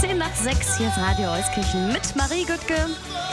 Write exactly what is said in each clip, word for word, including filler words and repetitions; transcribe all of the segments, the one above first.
zehn nach sechs, hier ist Radio Euskirchen mit Marie Güttke.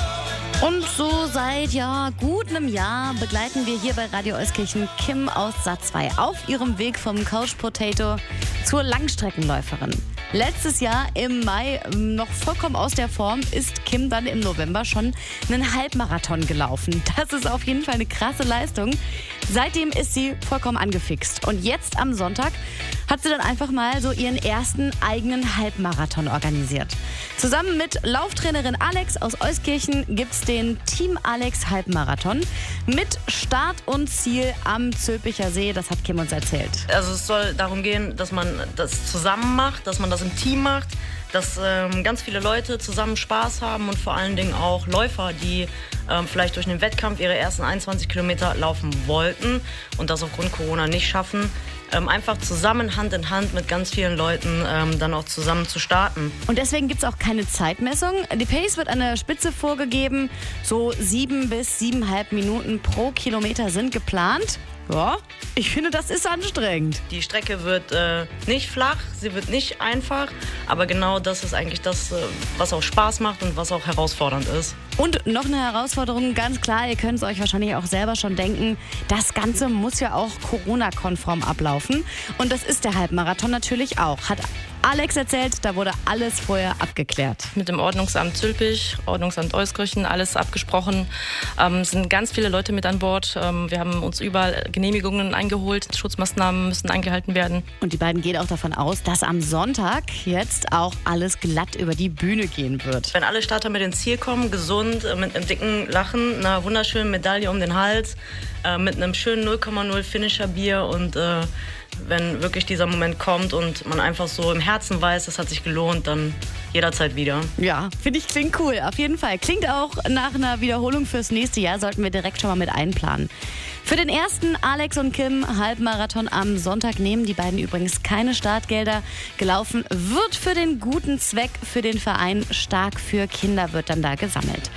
Und so seit ja gut einem Jahr begleiten wir hier bei Radio Euskirchen Kim aus Sat zwei auf ihrem Weg vom Couch Potato zur Langstreckenläuferin. Letztes Jahr im Mai noch vollkommen aus der Form ist Kim dann im November schon einen Halbmarathon gelaufen. Das ist auf jeden Fall eine krasse Leistung. Seitdem ist sie vollkommen angefixt. Und jetzt am Sonntag hat sie dann einfach mal so ihren ersten eigenen Halbmarathon organisiert. Zusammen mit Lauftrainerin Alex aus Euskirchen gibt's den Team Alex Halbmarathon mit Start und Ziel am Zülpicher See. Das hat Kim uns erzählt. Also es soll darum gehen, dass man das zusammen macht, dass man das im Team macht, dass ähm, ganz viele Leute zusammen Spaß haben und vor allen Dingen auch Läufer, die ähm, vielleicht durch den Wettkampf ihre ersten einundzwanzig Kilometer laufen wollten und das aufgrund Corona nicht schaffen, ähm, einfach zusammen Hand in Hand mit ganz vielen Leuten ähm, dann auch zusammen zu starten. Und deswegen gibt es auch keine Zeitmessung. Die Pace wird an der Spitze vorgegeben. So sieben bis siebeneinhalb Minuten pro Kilometer sind geplant. Ja, ich finde, das ist anstrengend. Die Strecke wird äh, nicht flach, sie wird nicht einfach, aber genau das ist eigentlich das, äh, was auch Spaß macht und was auch herausfordernd ist. Und noch eine Herausforderung, ganz klar, ihr könnt es euch wahrscheinlich auch selber schon denken, das Ganze muss ja auch Corona-konform ablaufen. Und das ist der Halbmarathon natürlich auch. Hat Alex erzählt, da wurde alles vorher abgeklärt. Mit dem Ordnungsamt Zülpich, Ordnungsamt Euskirchen, alles abgesprochen. Ähm, es sind ganz viele Leute mit an Bord. Ähm, wir haben uns überall Genehmigungen eingeholt. Schutzmaßnahmen müssen eingehalten werden. Und die beiden gehen auch davon aus, dass am Sonntag jetzt auch alles glatt über die Bühne gehen wird. Wenn alle Starter mit ins Ziel kommen, gesund, mit einem dicken Lachen, einer wunderschönen Medaille um den Hals, äh, mit einem schönen null Komma null Finisher Bier und äh, wenn wirklich dieser Moment kommt und man einfach so im Herzen weiß, es hat sich gelohnt, dann jederzeit wieder. Ja, finde ich, klingt cool. Auf jeden Fall. Klingt auch nach einer Wiederholung fürs nächste Jahr, sollten wir direkt schon mal mit einplanen. Für den ersten Alex und Kim Halbmarathon am Sonntag nehmen die beiden übrigens keine Startgelder. Gelaufen wird für den guten Zweck, für den Verein Stark für Kinder wird dann da gesammelt.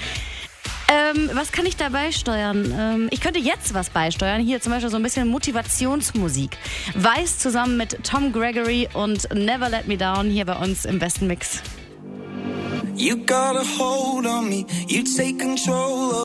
Ähm, was kann ich da beisteuern? Ähm, ich könnte jetzt was beisteuern. Hier zum Beispiel so ein bisschen Motivationsmusik. Weiß zusammen mit Tom Gregory und Never Let Me Down hier bei uns im besten Mix. You got a hold on me, you take control of